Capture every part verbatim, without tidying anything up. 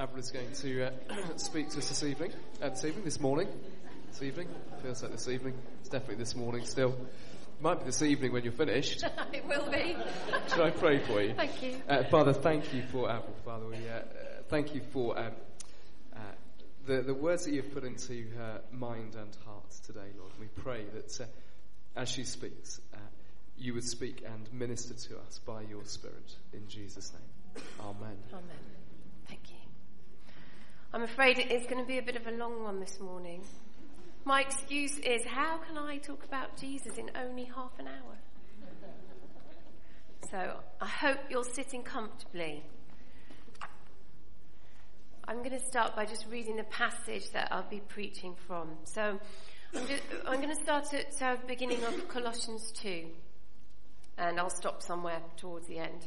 Avril is going to uh, speak to us this evening, uh, this evening, this morning, this evening, feels like this evening, it's definitely this morning still. It might be this evening when you're finished. It will be. Should I pray for you? Thank you. Uh, Father, thank you for Avril, Father. We, uh, uh, thank you for um, uh, the, the words that you've put into her mind and heart today, Lord. We pray that uh, as she speaks, uh, you would speak and minister to us by your Spirit. In Jesus' name. Amen. Amen. Thank you. I'm afraid it is going to be a bit of a long one this morning. My excuse is, how can I talk about Jesus in only half an hour? So I hope you're sitting comfortably. I'm going to start by just reading the passage that I'll be preaching from. So I'm, just, I'm going to start at the beginning of Colossians two, and I'll stop somewhere towards the end.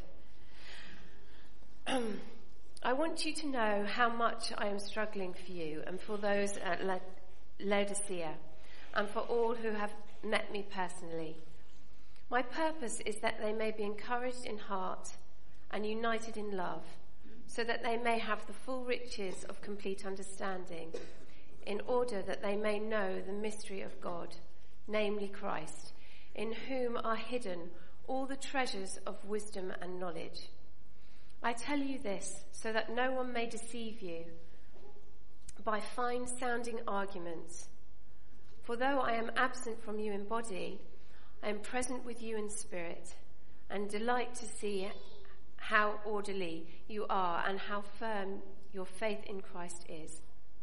I want you to know how much I am struggling for you and for those at La- Laodicea and for all who have met me personally. My purpose is that they may be encouraged in heart and united in love, so that they may have the full riches of complete understanding, in order that they may know the mystery of God, namely Christ, in whom are hidden all the treasures of wisdom and knowledge. I tell you this so that no one may deceive you by fine-sounding arguments. For though I am absent from you in body, I am present with you in spirit, and delight to see how orderly you are and how firm your faith in Christ is.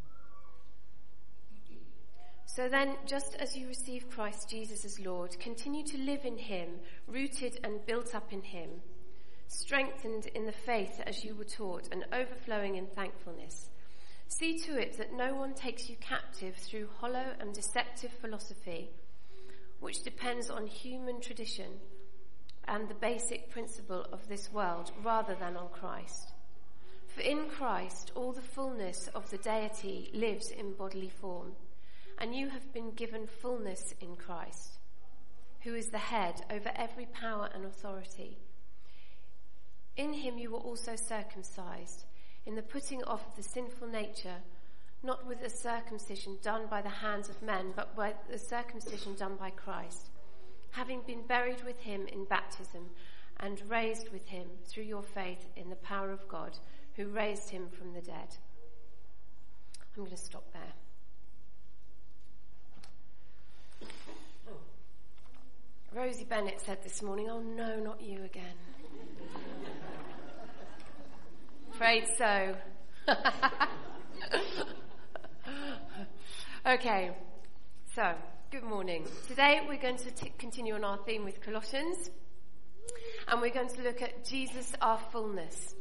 So then, just as you receive Christ Jesus as Lord, continue to live in him, rooted and built up in him, strengthened in the faith as you were taught, and overflowing in thankfulness. See to it that no one takes you captive through hollow and deceptive philosophy, which depends on human tradition and the basic principle of this world rather than on Christ. For in Christ all the fullness of the deity lives in bodily form, and you have been given fullness in Christ, who is the head over every power and authority. In him you were also circumcised, in the putting off of the sinful nature, not with a circumcision done by the hands of men, but by the circumcision done by Christ, having been buried with him in baptism and raised with him through your faith in the power of God, who raised him from the dead. I'm going to stop there. Rosie Bennett said this morning, "Oh no, not you again." Afraid so. Okay, so good morning. Today we're going to t- continue on our theme with Colossians, and we're going to look at Jesus, our fullness.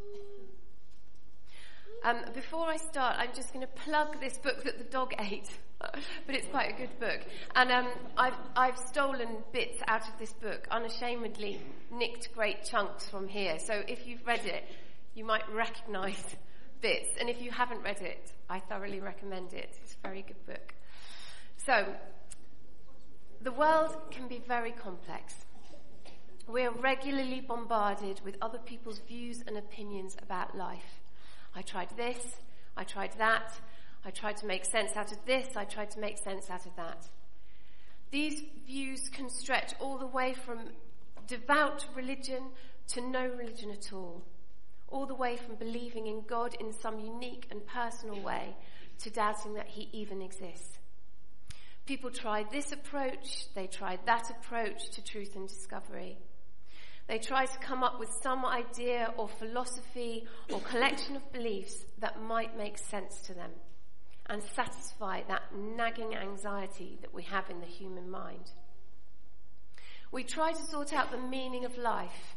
Um, before I start, I'm just going to plug this book that the dog ate, but it's quite a good book. And um, I've, I've stolen bits out of this book, unashamedly nicked great chunks from here. So if you've read it, you might recognise bits. And if you haven't read it, I thoroughly recommend it. It's a very good book. So, the world can be very complex. We are regularly bombarded with other people's views and opinions about life. I tried this, I tried that, I tried to make sense out of this, I tried to make sense out of that. These views can stretch all the way from devout religion to no religion at all. All the way from believing in God in some unique and personal way to doubting that he even exists. People tried this approach, they tried that approach to truth and discovery. They tried to come up with some idea or philosophy or collection of beliefs that might make sense to them and satisfy that nagging anxiety that we have in the human mind. We try to sort out the meaning of life.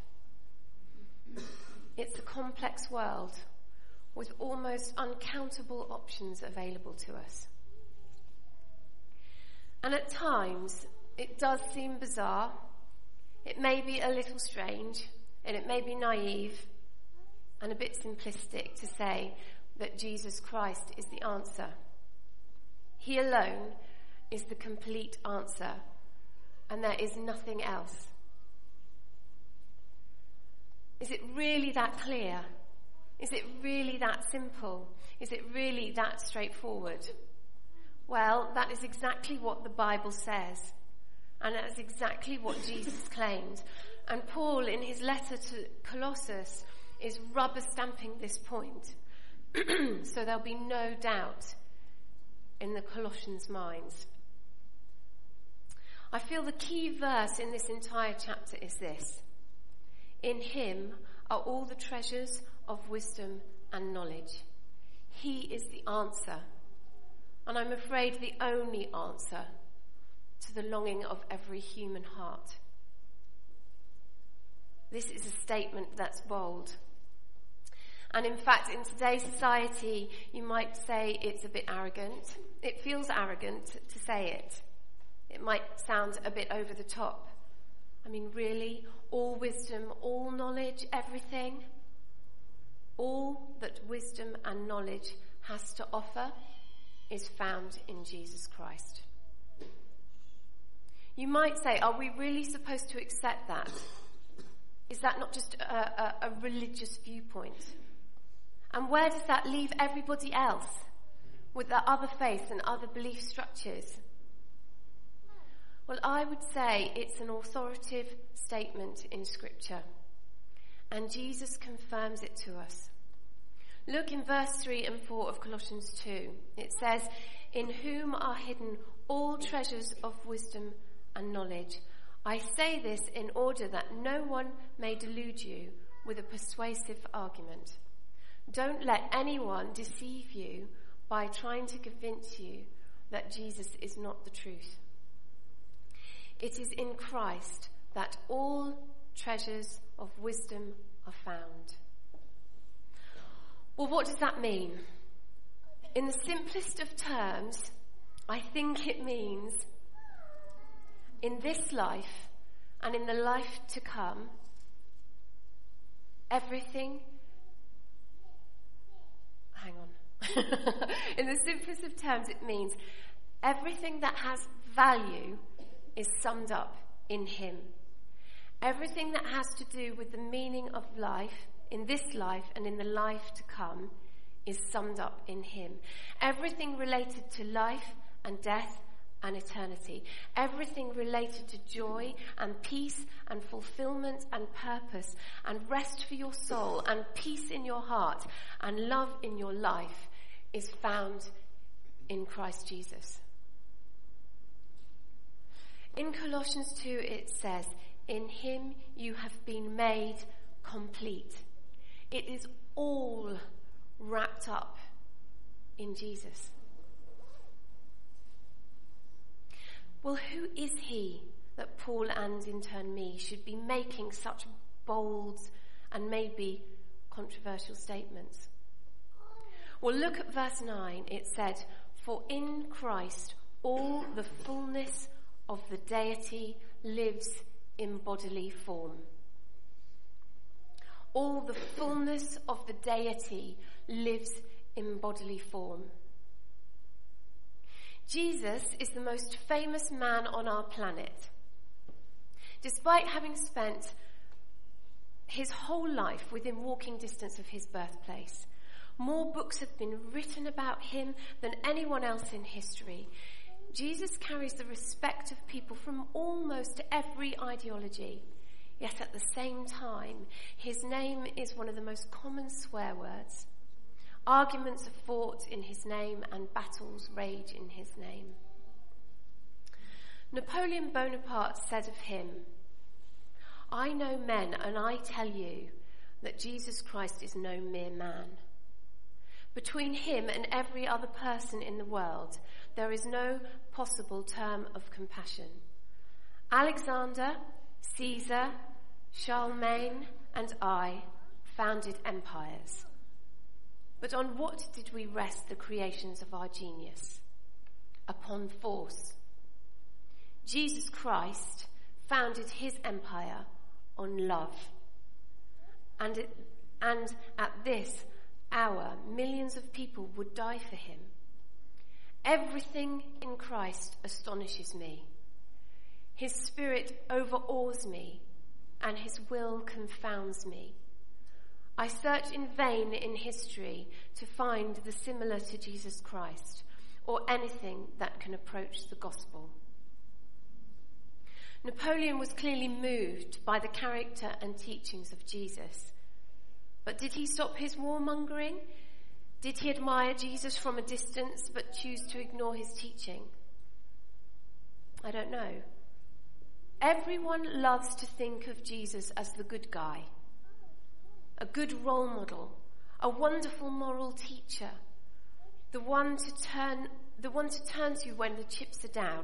It's a complex world with almost uncountable options available to us. And at times, it does seem bizarre, it may be a little strange, and it may be naive and a bit simplistic to say that Jesus Christ is the answer. He alone is the complete answer, and there is nothing else. Is it really that clear? Is it really that simple? Is it really that straightforward? Well, that is exactly what the Bible says. And that's exactly what Jesus claimed. And Paul, in his letter to Colossus, is rubber stamping this point. So there'll be no doubt in the Colossians' minds. I feel the key verse in this entire chapter is this. In him are all the treasures of wisdom and knowledge. He is the answer. And I'm afraid the only answer to the longing of every human heart. This is a statement that's bold. And in fact, in today's society, you might say it's a bit arrogant. It feels arrogant to say it. It might sound a bit over the top. I mean, really? All wisdom, all knowledge, everything? All that wisdom and knowledge has to offer is found in Jesus Christ. You might say, are we really supposed to accept that? Is that not just a, a, a religious viewpoint? And where does that leave everybody else with their other faiths and other belief structures? Well, I would say it's an authoritative statement in Scripture, and Jesus confirms it to us. Look in verse three and four of Colossians two. It says, in whom are hidden all treasures of wisdom and knowledge. I say this in order that no one may delude you with a persuasive argument. Don't let anyone deceive you by trying to convince you that Jesus is not the truth. It is in Christ that all treasures of wisdom are found. Well, what does that mean? In the simplest of terms, I think it means in this life and in the life to come, everything, hang on, in the simplest of terms it means everything that has value is summed up in him. Everything that has to do with the meaning of life, in this life and in the life to come, is summed up in him. Everything related to life and death and eternity. Everything related to joy and peace and fulfillment and purpose and rest for your soul and peace in your heart and love in your life is found in Christ Jesus. In Colossians two it says, in him you have been made complete. It is all wrapped up in Jesus. Well, who is he that Paul and in turn me should be making such bold and maybe controversial statements? Well, look at verse nine. It said, for in Christ all the fullness of the deity lives in bodily form. All the fullness of the deity lives in bodily form. Jesus is the most famous man on our planet. Despite having spent his whole life within walking distance of his birthplace, more books have been written about him than anyone else in history. Jesus carries the respect of people from almost every ideology, yet at the same time, his name is one of the most common swear words. Arguments are fought in his name and battles rage in his name. Napoleon Bonaparte said of him, I know men and I tell you that Jesus Christ is no mere man. Between him and every other person in the world, there is no possible term of compassion. Alexander, Caesar, Charlemagne, and I founded empires. But on what did we rest the creations of our genius? Upon force. Jesus Christ founded his empire on love. And, it, and at this hour, millions of people would die for him. Everything in Christ astonishes me. His spirit overawes me, and his will confounds me. I search in vain in history to find the similar to Jesus Christ or anything that can approach the gospel. Napoleon was clearly moved by the character and teachings of Jesus. But did he stop his warmongering? Did he admire Jesus from a distance but choose to ignore his teaching? I don't know. Everyone loves to think of Jesus as the good guy, a good role model, a wonderful moral teacher, the one to turn, the one to turn to when the chips are down.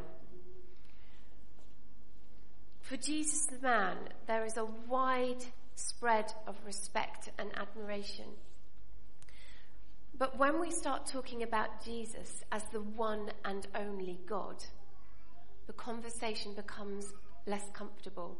For Jesus the man, there is a wide spread of respect and admiration. But when we start talking about Jesus as the one and only God, the conversation becomes less comfortable.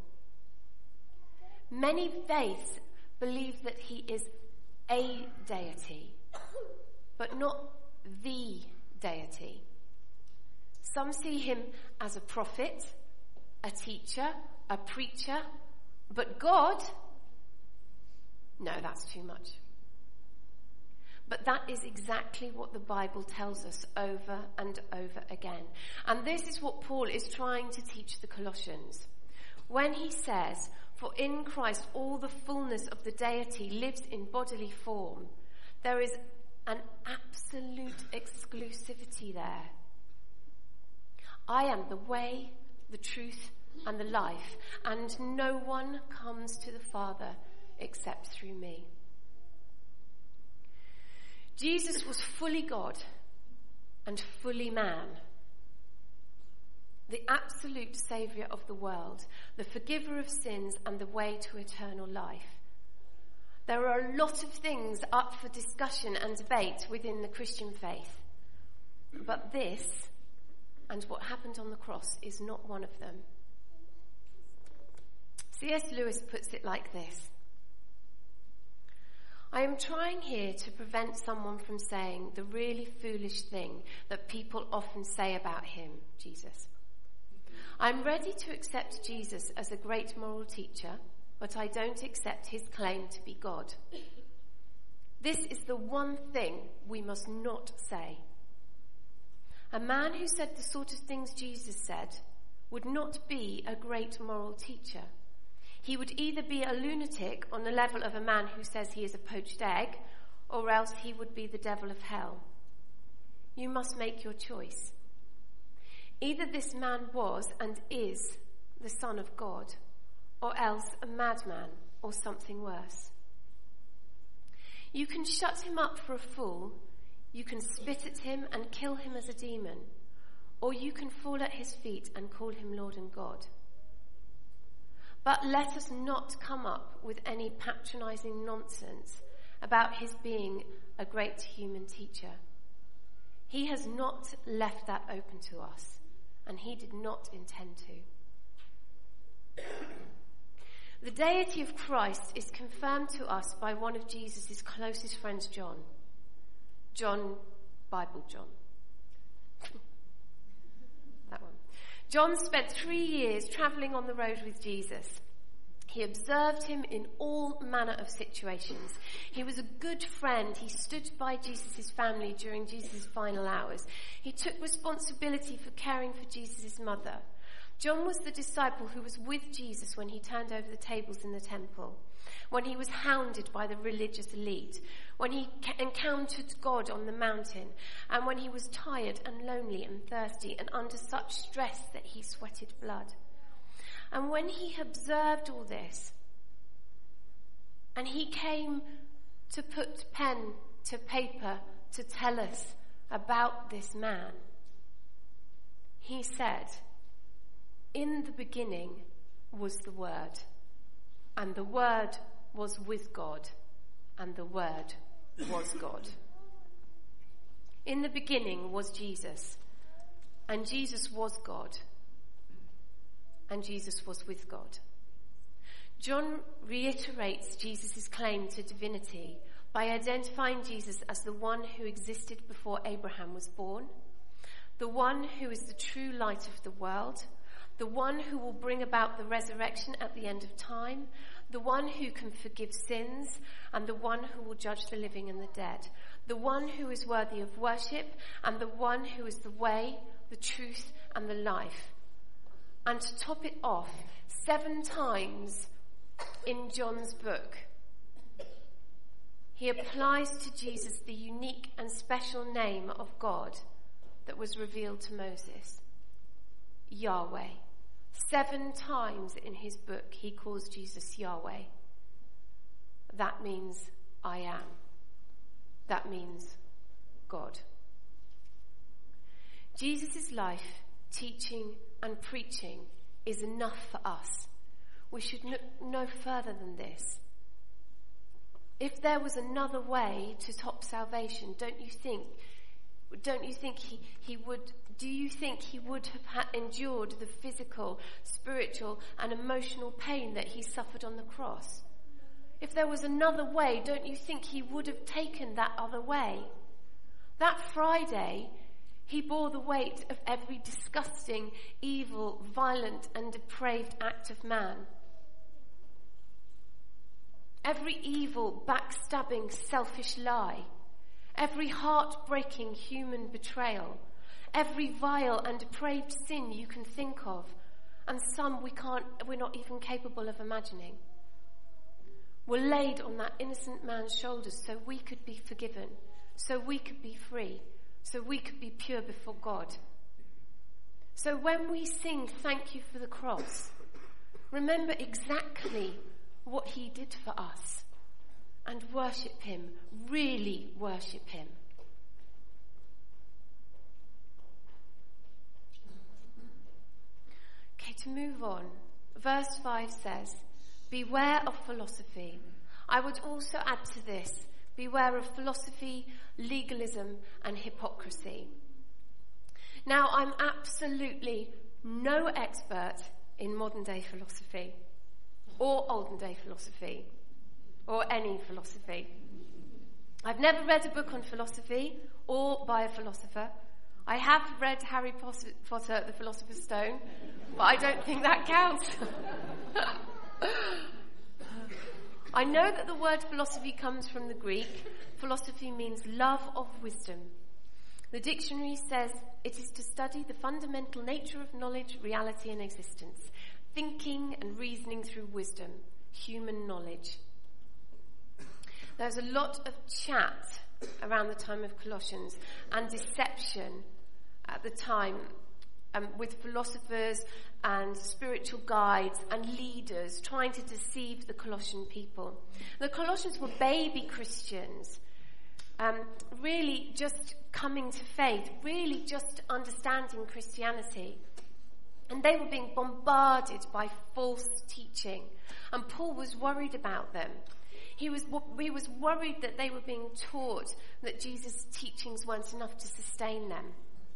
Many faiths believe that he is a deity, but not the deity. Some see him as a prophet, a teacher, a preacher, but God, no, that's too much. But that is exactly what the Bible tells us over and over again. And this is what Paul is trying to teach the Colossians. When he says, "For in Christ all the fullness of the deity lives in bodily form," there is an absolute exclusivity there. I am the way, the truth, and the life, and no one comes to the Father except through me. Jesus was fully God and fully man, the absolute saviour of the world, the forgiver of sins, and the way to eternal life. There are a lot of things up for discussion and debate within the Christian faith, but this and what happened on the cross is not one of them. C S Lewis puts it like this: I am trying here to prevent someone from saying the really foolish thing that people often say about him, Jesus. I'm ready to accept Jesus as a great moral teacher, but I don't accept his claim to be God. This is the one thing we must not say. A man who said the sort of things Jesus said would not be a great moral teacher. He would either be a lunatic on the level of a man who says he is a poached egg, or else he would be the devil of hell. You must make your choice. Either this man was and is the Son of God, or else a madman or something worse. You can shut him up for a fool, you can spit at him and kill him as a demon, or you can fall at his feet and call him Lord and God. But let us not come up with any patronizing nonsense about his being a great human teacher. He has not left that open to us, and he did not intend to. The deity of Christ is confirmed to us by one of Jesus' closest friends, John. John, Bible John. That one. John spent three years travelling on the road with Jesus. He observed him in all manner of situations. He was a good friend. He stood by Jesus' family during Jesus' final hours. He took responsibility for caring for Jesus' mother. John was the disciple who was with Jesus when he turned over the tables in the temple, when he was hounded by the religious elite, when he encountered God on the mountain, and when he was tired and lonely and thirsty and under such stress that he sweated blood. And when he observed all this, and he came to put pen to paper to tell us about this man, he said, "In the beginning was the Word, and the Word was with God, and the Word was God." In the beginning was Jesus, and Jesus was God, and Jesus was with God. John reiterates Jesus' claim to divinity by identifying Jesus as the one who existed before Abraham was born, the one who is the true light of the world, the one who will bring about the resurrection at the end of time, the the one who can forgive sins, and the one who will judge the living and the dead, the one who is worthy of worship, and the one who is the way, the truth, and the life. And to top it off, seven times in John's book, he applies to Jesus the unique and special name of God that was revealed to Moses, Yahweh. Seven times in his book he calls Jesus Yahweh. That means I am. That means God. Jesus' life, teaching and preaching is enough for us. We should look no further than this. If there was another way to top salvation, don't you think, don't you think he, he would, do you think he would have ha- endured the physical, spiritual and emotional pain that he suffered on the cross? If there was another way, don't you think he would have taken that other way? That Friday, he bore the weight of every disgusting, evil, violent and depraved act of man. Every evil, backstabbing, selfish lie, every heart-breaking human betrayal, every vile and depraved sin you can think of, and some we can't, we're not even capable of imagining, were laid on that innocent man's shoulders so we could be forgiven, so we could be free, so we could be pure before God. So when we sing "Thank You for the Cross," remember exactly what he did for us and worship him, really worship him. Okay, to move on, verse five says, "Beware of philosophy." I would also add to this, beware of philosophy, legalism, and hypocrisy. Now, I'm absolutely no expert in modern day philosophy, or olden day philosophy, or any philosophy. I've never read a book on philosophy or by a philosopher. I have read Harry Potter, the Philosopher's Stone, but I don't think that counts. I know that the word philosophy comes from the Greek. Philosophy means love of wisdom. The dictionary says it is to study the fundamental nature of knowledge, reality, and existence, thinking and reasoning through wisdom, human knowledge. There's a lot of chat around the time of Colossians and deception at the time um, with philosophers and spiritual guides and leaders trying to deceive the Colossian people. The Colossians were baby Christians, um, really just coming to faith, really just understanding Christianity. And they were being bombarded by false teaching. And Paul was worried about them. He was, he was worried that they were being taught that Jesus' teachings weren't enough to sustain them.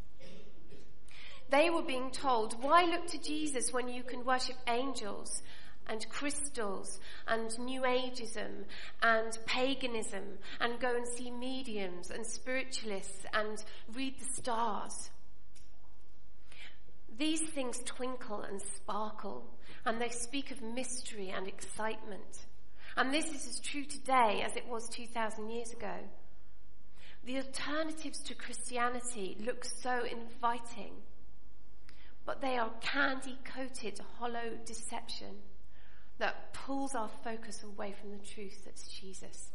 They were being told, why look to Jesus when you can worship angels and crystals and New Ageism and paganism and go and see mediums and spiritualists and read the stars? These things twinkle and sparkle, and they speak of mystery and excitement. And this is as true today as it was two thousand years ago. The alternatives to Christianity look so inviting, but they are candy-coated, hollow deception that pulls our focus away from the truth that's Jesus.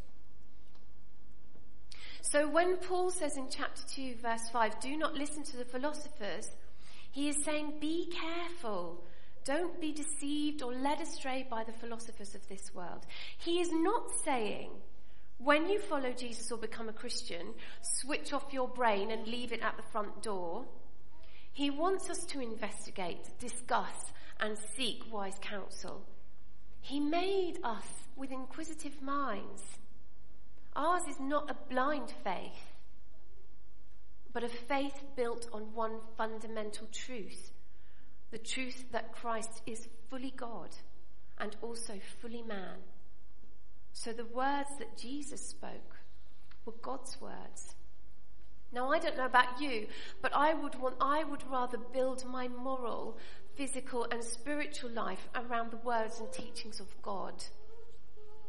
So when Paul says in chapter two, verse five, do not listen to the philosophers, he is saying, be careful. Don't be deceived or led astray by the philosophers of this world. He is not saying, when you follow Jesus or become a Christian, switch off your brain and leave it at the front door. He wants us to investigate, discuss, and seek wise counsel. He made us with inquisitive minds. Ours is not a blind faith, but a faith built on one fundamental truth. The truth that Christ is fully God and also fully man. So the words that Jesus spoke were God's words. Now, I don't know about you, but I would want, I would rather build my moral, physical and spiritual life around the words and teachings of God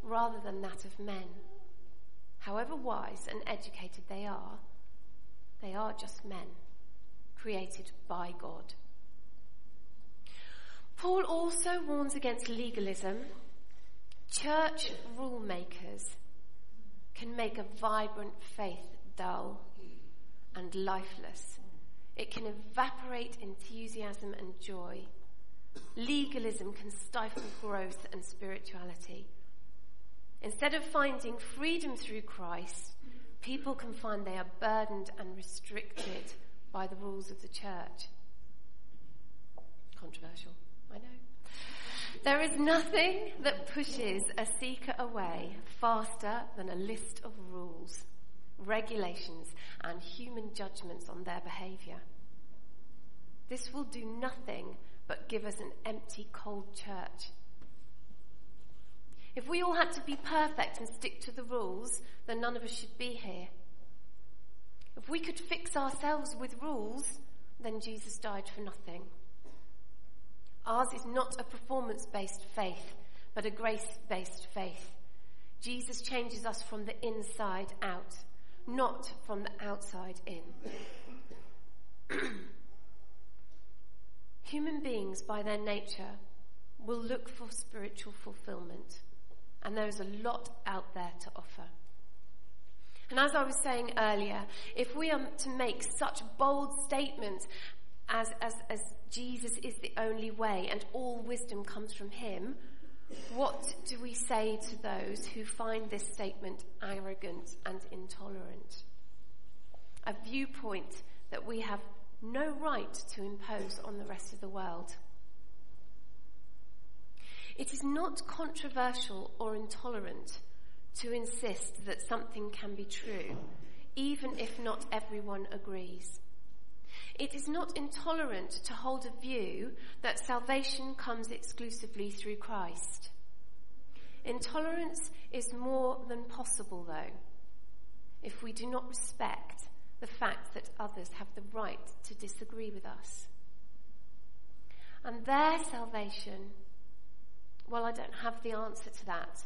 rather than that of men. However wise and educated they are, they are just men, created by God. Paul also warns against legalism. Church rule makers can make a vibrant faith dull and lifeless. It can evaporate enthusiasm and joy. Legalism can stifle growth and spirituality. Instead of finding freedom through Christ, people can find they are burdened and restricted by the rules of the church. Controversial, I know. There is nothing that pushes a seeker away faster than a list of rules, regulations, and human judgments on their behaviour. This will do nothing but give us an empty, cold church. If we all had to be perfect and stick to the rules, then none of us should be here. If we could fix ourselves with rules, then Jesus died for nothing. Ours is not a performance-based faith, but a grace-based faith. Jesus changes us from the inside out, not from the outside in. Human beings, by their nature, will look for spiritual fulfillment, and there is a lot out there to offer. And as I was saying earlier, if we are to make such bold statements as, as, as Jesus is the only way and all wisdom comes from him, what do we say to those who find this statement arrogant and intolerant? A viewpoint that we have no right to impose on the rest of the world. It is not controversial or intolerant to insist that something can be true, even if not everyone agrees. It is not intolerant to hold a view that salvation comes exclusively through Christ. Intolerance is more than possible, though, if we do not respect the fact that others have the right to disagree with us. And their salvation, well, I don't have the answer to that.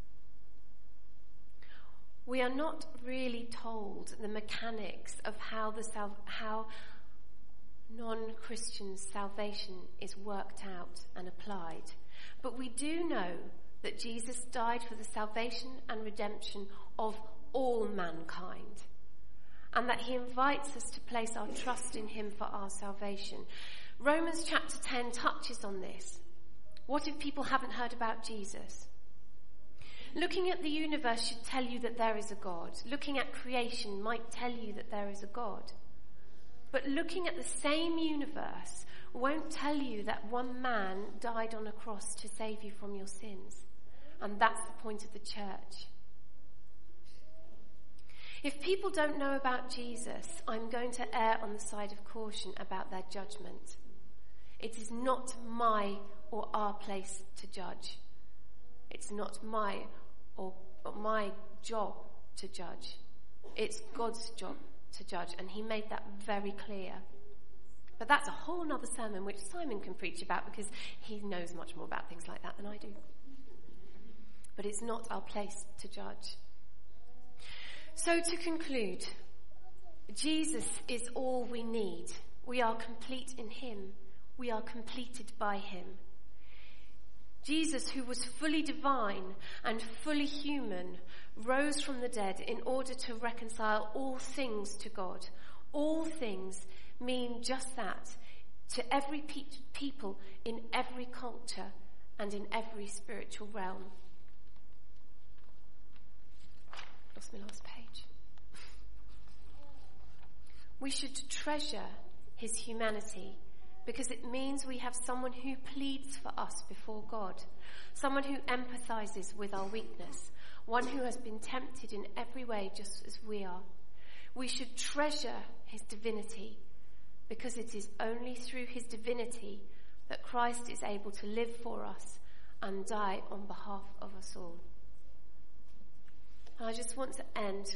We are not really told the mechanics of how the sal- how non-Christians' salvation is worked out and applied. But we do know that Jesus died for the salvation and redemption of all mankind, and that he invites us to place our trust in him for our salvation. Romans chapter ten touches on this. What if people haven't heard about Jesus? Looking at the universe should tell you that there is a God. Looking at creation might tell you that there is a God. But looking at the same universe won't tell you that one man died on a cross to save you from your sins. And that's the point of the church. If people don't know about Jesus, I'm going to err on the side of caution about their judgment. It is not my or our place to judge. It's not my or, or my job to judge. It's God's job to judge, and he made that very clear. But that's a whole other sermon which Simon can preach about, because he knows much more about things like that than I do. But it's not our place to judge. So to conclude, Jesus is all we need. We are complete in him. We are completed by him. Jesus, who was fully divine and fully human, rose from the dead in order to reconcile all things to God. All things mean just that, to every pe- people in every culture and in every spiritual realm. Lost my last page. We should treasure his humanity, because it means we have someone who pleads for us before God, someone who empathizes with our weakness, one who has been tempted in every way just as we are. We should treasure his divinity, because it is only through his divinity that Christ is able to live for us and die on behalf of us all. And I just want to end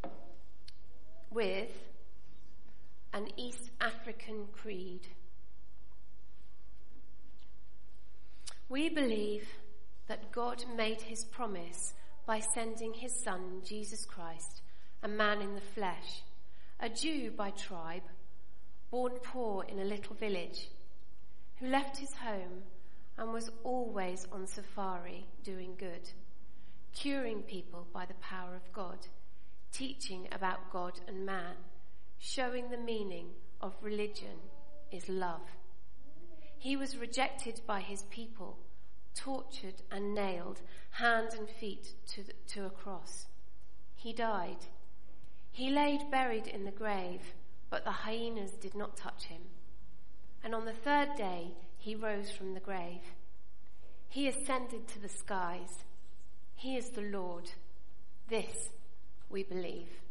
with an East African creed. We believe that God made his promise by sending his Son, Jesus Christ, a man in the flesh, a Jew by tribe, born poor in a little village, who left his home and was always on safari doing good, curing people by the power of God, teaching about God and man, showing the meaning of religion is love. He was rejected by his people, tortured and nailed hand and feet to, the, to a cross. He died. He laid buried in the grave, but the hyenas did not touch him. And on the third day, he rose from the grave. He ascended to the skies. He is the Lord. This we believe.